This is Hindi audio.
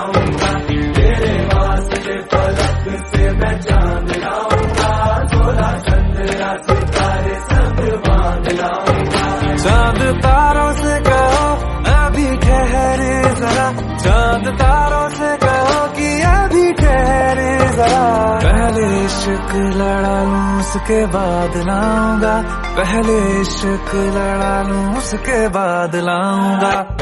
लाऊंगा, तेरे वास्ते फलक से मैं चांद लाऊंगा, 16 चंद्रा सितारे सब बांध लाऊंगा। चांद तारों से कहो अभी ठहरे जरा, चांद तारों से कहो कि अभी ठहरे जरा। पहले इश्क लड़ा लूं उसके बाद लाऊंगा, पहले इश्क लड़ा लूं उसके बाद लाऊंगा।